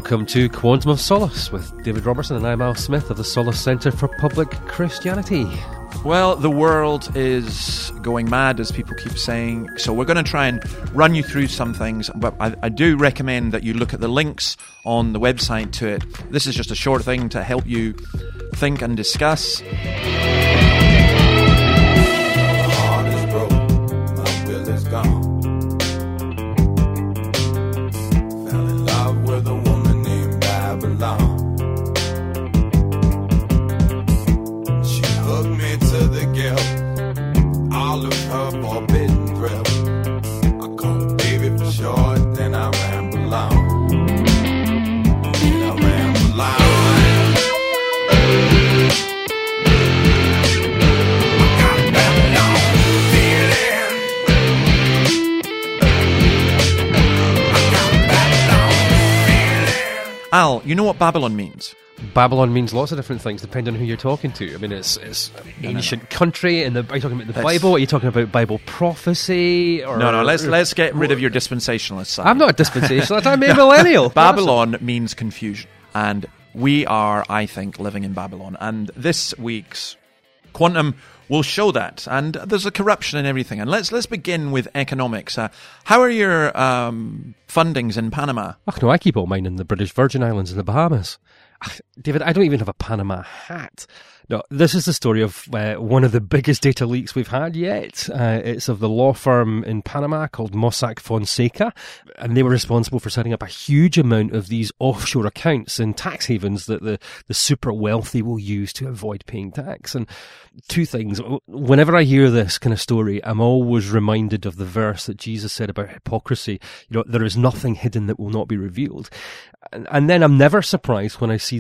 Welcome to Quantum of Solace with David Robertson, and I'm Al Smith of the Solace Centre for Public Christianity. Well, the world is going mad, as people keep saying, so we're going to try and run you through some things, but I do recommend that you look at the links on the website to it. This is just a short thing to help you think and discuss. Al, you know what Babylon means? Babylon means lots of different things depending on who you're talking to. I mean, it's an ancient country. Are you talking about the Bible? Are you talking about Bible prophecy? Or, No. Let's get rid of your dispensationalist side. I'm not a dispensationalist. I'm a millennial. Babylon means confusion, and we are, I think, living in Babylon. And this week's Quantum will show that. And there's a corruption in everything. And let's begin with economics. How are your fundings in Panama? Oh, no, I keep all mine in the British Virgin Islands and the Bahamas. David, I don't even have a Panama hat. No, this is the story of one of the biggest data leaks we've had yet. It's of the law firm in Panama called Mossack Fonseca, and they were responsible for setting up a huge amount of these offshore accounts in tax havens that the super wealthy will use to avoid paying tax. And two things. Whenever I hear this kind of story, I'm always reminded of the verse that Jesus said about hypocrisy. You know, there is nothing hidden that will not be revealed. And then I'm never surprised when I see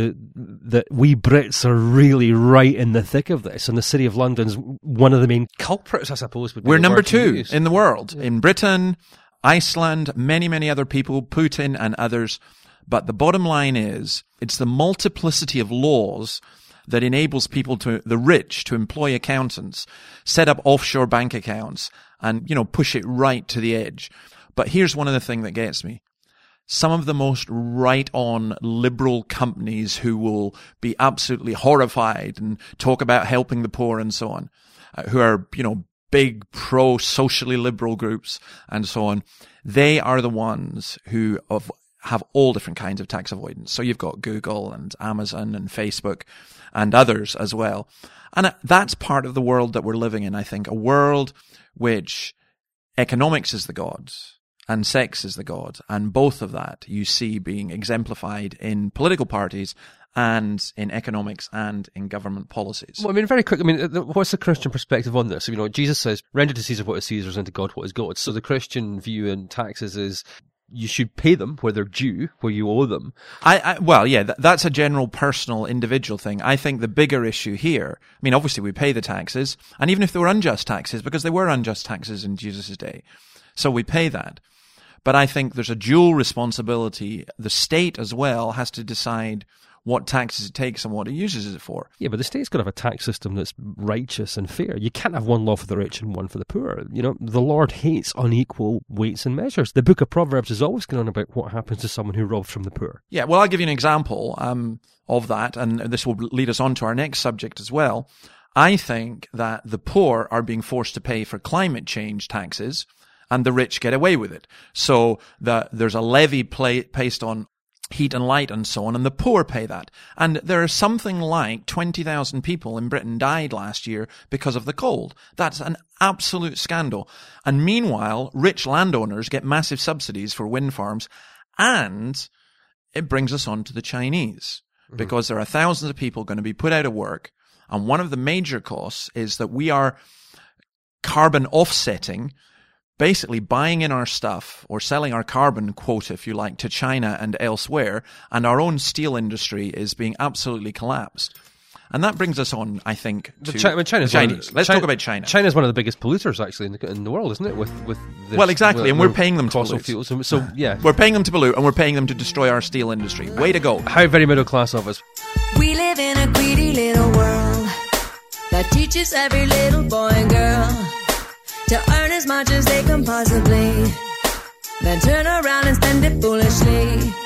that we Brits are really right in the thick of this, and the City of London's one of the main culprits, I suppose. We're number 2 in the world. In Britain, Iceland, many other people, Putin and others. But the bottom line is, it's the multiplicity of laws that enables the rich to employ accountants, set up offshore bank accounts, and, push it right to the edge. But here's one of the things that gets me. Some of the most right-on liberal companies who will be absolutely horrified and talk about helping the poor and so on, who are, big pro-socially liberal groups and so on, they are the ones who have all different kinds of tax avoidance. So you've got Google and Amazon and Facebook and others as well. And that's part of the world that we're living in, I think, a world which economics is the gods and sex is the god, and both of that you see being exemplified in political parties and in economics and in government policies. Well, I mean, very quick, what's the Christian perspective on this? Jesus says, render to Caesar what is Caesar's and to God what is God's. So the Christian view in taxes is you should pay them where they're due, where you owe them. That's a general personal individual thing. I think the bigger issue here, obviously we pay the taxes, and even if they were unjust taxes, because they were unjust taxes in Jesus' day, so we pay that. But I think there's a dual responsibility. The state as well has to decide what taxes it takes and what it uses it for. Yeah, but the state's got to have a tax system that's righteous and fair. You can't have one law for the rich and one for the poor. The Lord hates unequal weights and measures. The book of Proverbs is always going on about what happens to someone who robs from the poor. Yeah, well, I'll give you an example of that, and this will lead us on to our next subject as well. I think that the poor are being forced to pay for climate change taxes, and the rich get away with it. So there's a levy based on heat and light and so on, and the poor pay that. And there are something like 20,000 people in Britain died last year because of the cold. That's an absolute scandal. And meanwhile, rich landowners get massive subsidies for wind farms, and it brings us on to the Chinese, because there are thousands of people going to be put out of work, and one of the major costs is that we are carbon offsetting, basically buying in our stuff or selling our carbon quota, if you like, to China and elsewhere, and our own steel industry is being absolutely collapsed. And that brings us on, I think, to China's Chinese. Let's talk about China. China's one of the biggest polluters, actually, in the world, isn't it? With this, well, exactly, and we're paying them to fossil pollute. Fuels. So, yeah. We're paying them to pollute, and we're paying them to destroy our steel industry. Way to go. How very middle class of us. We live in a greedy little world that teaches every little boy and girl to earn as much as they can possibly, then turn around and spend it foolishly.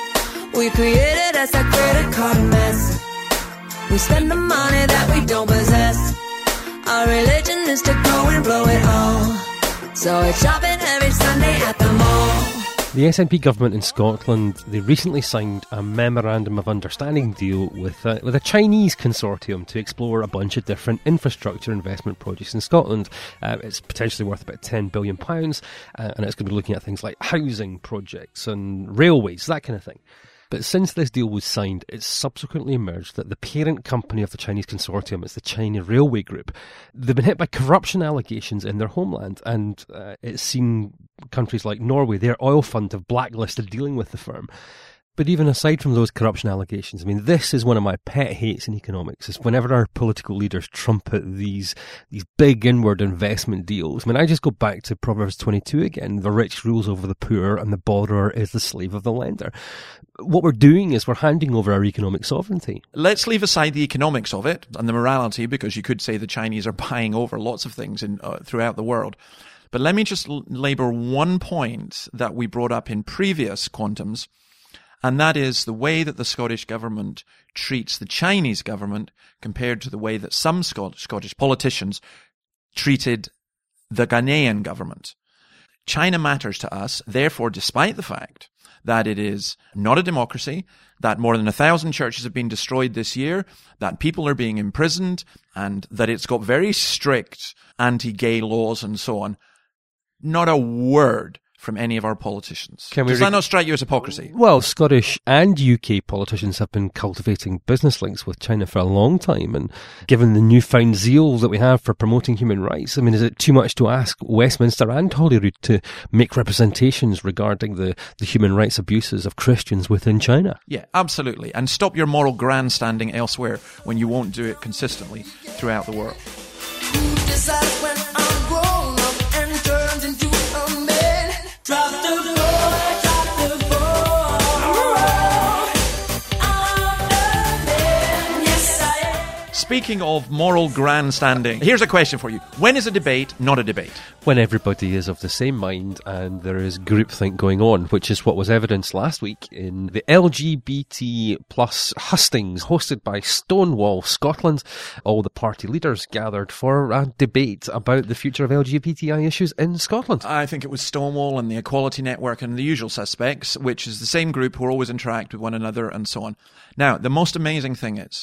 We created us a credit card mess. We spend the money that we don't possess. Our religion is to go and blow it all. So it's shopping every Sunday at the mall. The SNP government in Scotland, they recently signed a Memorandum of Understanding deal with a Chinese consortium to explore a bunch of different infrastructure investment projects in Scotland. It's potentially worth about £10 billion, and it's going to be looking at things like housing projects and railways, that kind of thing. But since this deal was signed, it's subsequently emerged that the parent company of the Chinese consortium is the China Railway Group. They've been hit by corruption allegations in their homeland, and it's seen countries like Norway, their oil fund, have blacklisted dealing with the firm. But even aside from those corruption allegations, I mean, this is one of my pet hates in economics, is whenever our political leaders trumpet these big inward investment deals. I mean, I just go back to Proverbs 22 again, the rich rules over the poor and the borrower is the slave of the lender. What we're doing is we're handing over our economic sovereignty. Let's leave aside the economics of it and the morality, because you could say the Chinese are buying over lots of things throughout the world. But let me just labour one point that we brought up in previous Quantums, and that is the way that the Scottish government treats the Chinese government compared to the way that some Scottish politicians treated the Ghanaian government. China matters to us, therefore, despite the fact that it is not a democracy, that more than 1,000 churches have been destroyed this year, that people are being imprisoned, and that it's got very strict anti-gay laws and so on. Not a word from any of our politicians. Does that not strike you as hypocrisy? Well, Scottish and UK politicians have been cultivating business links with China for a long time, and given the newfound zeal that we have for promoting human rights, I mean, is it too much to ask Westminster and Holyrood to make representations regarding the human rights abuses of Christians within China? Yeah, absolutely. And stop your moral grandstanding elsewhere when you won't do it consistently throughout the world. Who decides when I'm grown up and turned into a man? Drop the ball, drop the ball. I'm a man, yes I am. Speaking of moral grandstanding, here's a question for you. When is a debate not a debate? When everybody is of the same mind and there is groupthink going on, which is what was evidenced last week in the LGBT plus hustings hosted by Stonewall Scotland. All the party leaders gathered for a debate about the future of LGBTI issues in Scotland. I think it was Stonewall and the Equality Network and the usual suspects, which is the same group who always interact with one another and so on. Now, the most amazing thing is,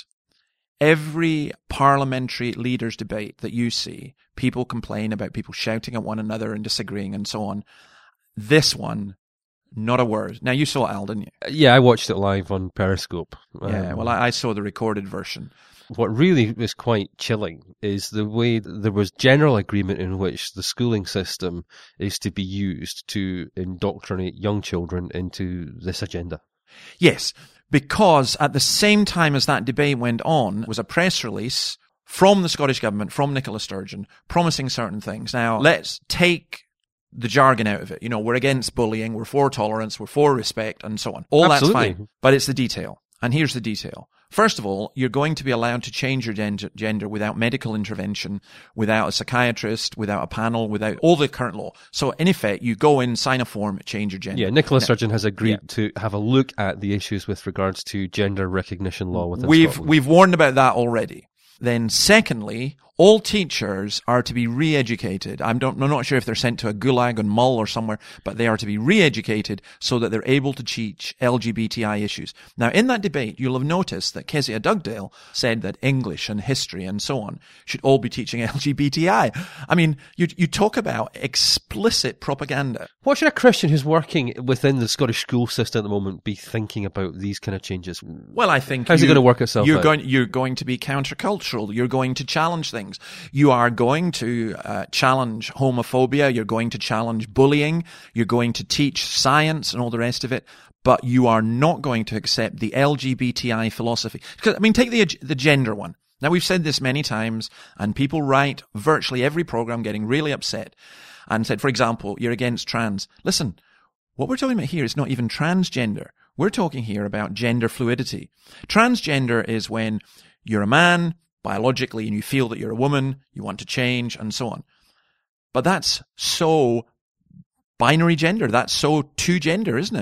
every parliamentary leaders' debate that you see, people complain about people shouting at one another and disagreeing and so on. This one, not a word. Now, you saw it, Al, didn't you? Yeah, I watched it live on Periscope. Yeah, well, I saw the recorded version. What really was quite chilling is the way there was general agreement in which the schooling system is to be used to indoctrinate young children into this agenda. Yes, because at the same time as that debate went on was a press release from the Scottish Government, from Nicola Sturgeon, promising certain things. Now, let's take the jargon out of it. You know, we're against bullying, we're for tolerance, we're for respect, and so on. All Absolutely. That's fine, but it's the detail. And here's the detail. First of all, you're going to be allowed to change your gender without medical intervention, without a psychiatrist, without a panel, without all the current law. So, in effect, you go in, sign a form, change your gender. Yeah, Nicola Sturgeon has agreed to have a look at the issues with regards to gender recognition law within Scotland. We've warned about that already. Then secondly, all teachers are to be re-educated. I'm not sure if they're sent to a gulag on Mull or somewhere, but they are to be re-educated so that they're able to teach LGBTI issues. Now, in that debate, you'll have noticed that Kezia Dugdale said that English and history and so on should all be teaching LGBTI. I mean, you talk about explicit propaganda. What should a Christian who's working within the Scottish school system at the moment be thinking about these kind of changes? Well, I think how's it going to work itself out? You're going to be countercultural. You're going to challenge things. You are going to challenge homophobia. You're going to challenge bullying. You're going to teach science and all the rest of it. But you are not going to accept the LGBTI philosophy. Because, I mean, take the gender one. Now, we've said this many times, and people write virtually every program getting really upset and said, for example, you're against trans. Listen, what we're talking about here is not even transgender. We're talking here about gender fluidity. Transgender is when you're a man biologically and you feel that you're a woman, you want to change, and so on. But that's so binary gender. That's so two gender, isn't it?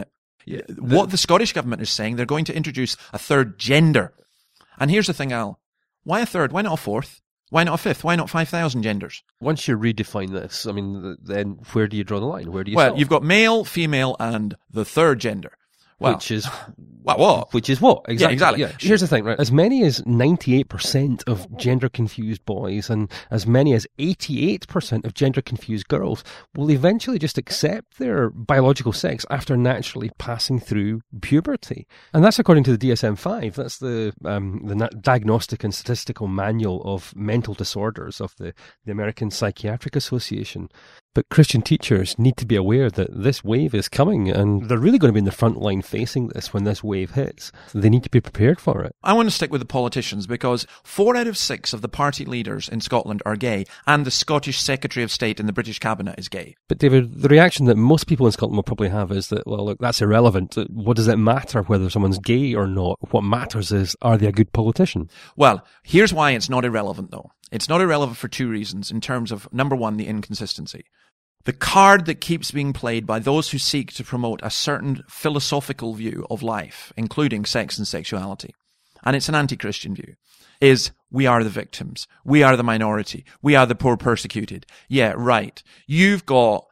What the Scottish government is saying, they're going to introduce a third gender. And here's the thing, Al. Why a third? Why not a fourth? Why not a fifth? Why not 5,000 genders? Once you redefine this, I mean, then where do you draw the line? Where do you Well, stop? you've got male, female, and the third gender. Well, Which is what? Which is what? Exactly. Yeah, exactly. Yeah. Here's the thing, right? As many as 98% of gender-confused boys and as many as 88% of gender-confused girls will eventually just accept their biological sex after naturally passing through puberty. And that's according to the DSM-5. That's the Diagnostic and Statistical Manual of Mental Disorders of the American Psychiatric Association. But Christian teachers need to be aware that this wave is coming, and they're really going to be in the front line facing this when this wave hits. They need to be prepared for it. I want to stick with the politicians because 4 out of 6 of the party leaders in Scotland are gay, and the Scottish Secretary of State in the British Cabinet is gay. But David, the reaction that most people in Scotland will probably have is that, well, look, that's irrelevant. What does it matter whether someone's gay or not? What matters is, are they a good politician? Well, here's why it's not irrelevant, though. It's not irrelevant for 2 reasons in terms of, number one, the inconsistency. The card that keeps being played by those who seek to promote a certain philosophical view of life, including sex and sexuality, and it's an anti-Christian view, is we are the victims, we are the minority, we are the poor persecuted. Yeah, right. You've got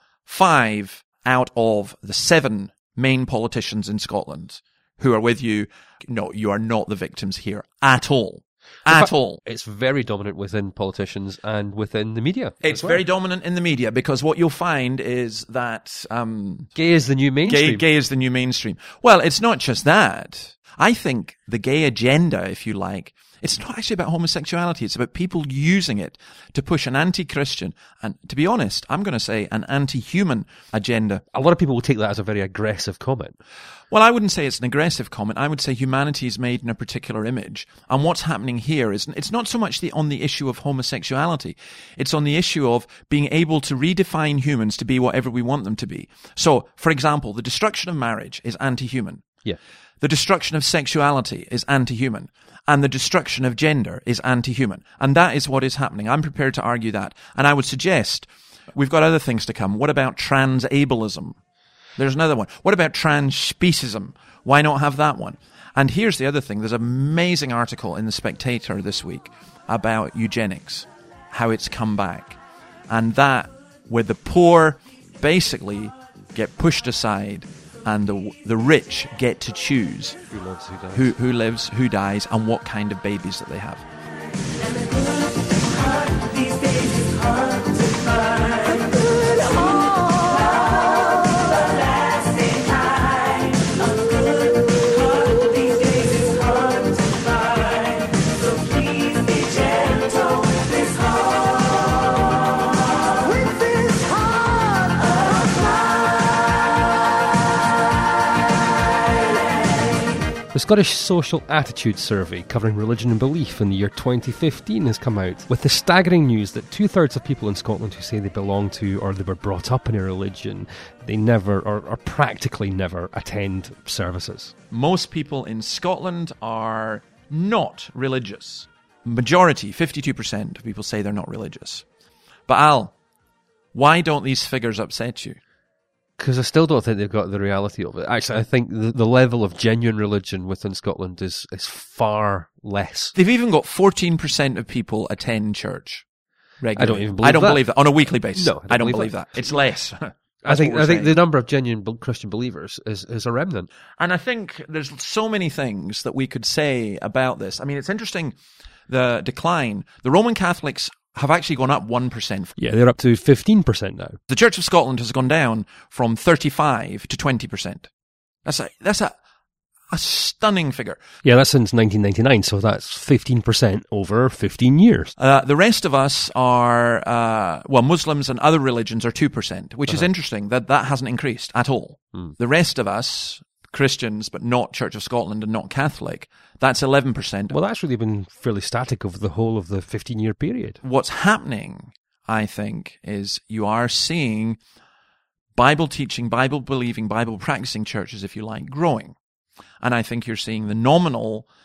5 out of the 7 main politicians in Scotland who are with you. No, you are not the victims here at all. At all. It's very dominant within politicians and within the media. It's very dominant in the media because what you'll find is that gay is the new mainstream. Gay is the new mainstream. Well, it's not just that. I think the gay agenda, if you like, it's not actually about homosexuality. It's about people using it to push an anti-Christian and, to be honest, I'm going to say an anti-human agenda. A lot of people will take that as a very aggressive comment. Well, I wouldn't say it's an aggressive comment. I would say humanity is made in a particular image. And what's happening here is, it's not so much on the issue of homosexuality. It's on the issue of being able to redefine humans to be whatever we want them to be. So, for example, the destruction of marriage is anti-human. Yeah. The destruction of sexuality is anti-human. And the destruction of gender is anti-human. And that is what is happening. I'm prepared to argue that. And I would suggest we've got other things to come. What about trans-ableism? There's another one. What about trans-speciesism? Why not have that one? And here's the other thing. There's an amazing article in The Spectator this week about eugenics, how it's come back. And that, where the poor basically get pushed aside and the rich get to choose who lives, who dies, and what kind of babies that they have. The Scottish Social Attitude Survey covering religion and belief in the year 2015 has come out with the staggering news that 2/3 of people in Scotland who say they belong to or they were brought up in a religion, they never or practically never attend services. Most people in Scotland are not religious. Majority, 52% of people say they're not religious. But Al, why don't these figures upset you? Because I still don't think they've got the reality of it. Actually, I think the level of genuine religion within Scotland is far less. They've even got 14% of people attend church regularly. I don't even believe that. I don't believe that. On a weekly basis. No, I don't believe that. It's less. I think the number of genuine Christian believers is a remnant. And I think there's so many things that we could say about this. I mean, it's interesting, the decline. The Roman Catholics have actually gone up 1%. Yeah, they're up to 15% now. The Church of Scotland has gone down from 35 to 20%. That's a stunning figure. Yeah, that's since 1999, so that's 15% over 15 years. The rest of us are, Muslims and other religions are 2%, which is interesting that hasn't increased at all. The rest of us, Christians, but not Church of Scotland and not Catholic, that's 11%. Well, that's really been fairly static over the whole of the 15-year period. What's happening, I think, is you are seeing Bible teaching, Bible believing, Bible practicing churches, if you like, growing. And I think you're seeing the nominal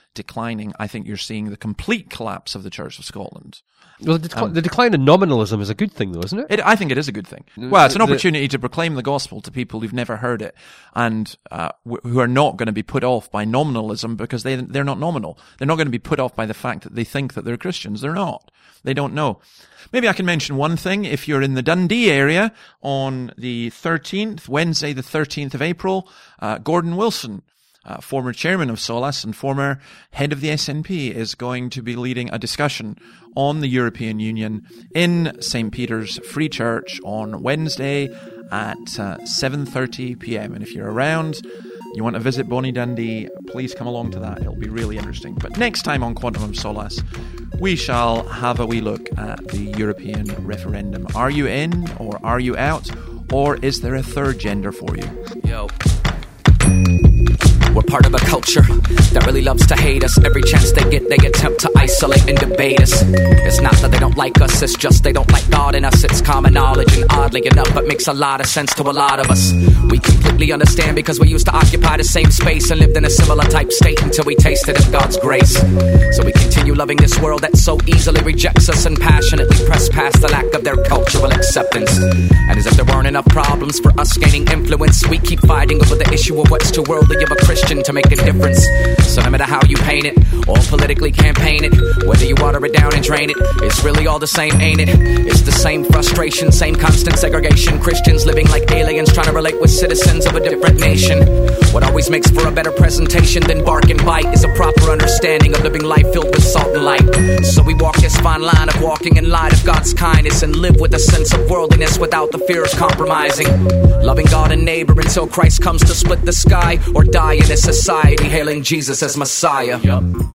declining, I think you're seeing the complete collapse of the Church of Scotland. Well, the decline in nominalism is a good thing, though, isn't it? I think it is a good thing. Well, it's an opportunity to proclaim the gospel to people who've never heard it and who are not going to be put off by nominalism because they're not nominal. They're not going to be put off by the fact that they think that they're Christians. They're not. They don't know. Maybe I can mention one thing. If you're in the Dundee area on the 13th, Wednesday the 13th of April, Gordon Wilson, former chairman of SOLAS and former head of the SNP, is going to be leading a discussion on the European Union in St. Peter's Free Church on Wednesday at 7:30 p.m. And if you're around, you want to visit Bonnie Dundee, please come along to that. It'll be really interesting. But next time on Quantum of Solace, we shall have a wee look at the European referendum. Are you in or are you out? Or is there a third gender for you? Yo. We're part of a culture that really loves to hate us. Every chance they get, they attempt to isolate and debate us. It's not that they don't like us, it's just they don't like God in us. It's common knowledge, and oddly enough, it makes a lot of sense to a lot of us. We completely understand because we used to occupy the same space and lived in a similar type state until we tasted of God's grace. So we continue loving this world that so easily rejects us and passionately press past the lack of their cultural acceptance. And as if there weren't enough problems for us gaining influence, we keep fighting over the issue of what's too worldly of a Christian to make a difference. So no matter how you paint it or politically campaign it, whether you water it down and drain it, it's really all the same, ain't it? It's the same frustration, same constant segregation. Christians living like aliens trying to relate with citizens of a different nation. What always makes for a better presentation than bark and bite is a proper understanding of living life filled with salt and light. So we walk this fine line of walking in light of God's kindness and live with a sense of worldliness without the fear of compromising. Loving God and neighbor until Christ comes to split the sky, or die in a society hailing Jesus as Messiah.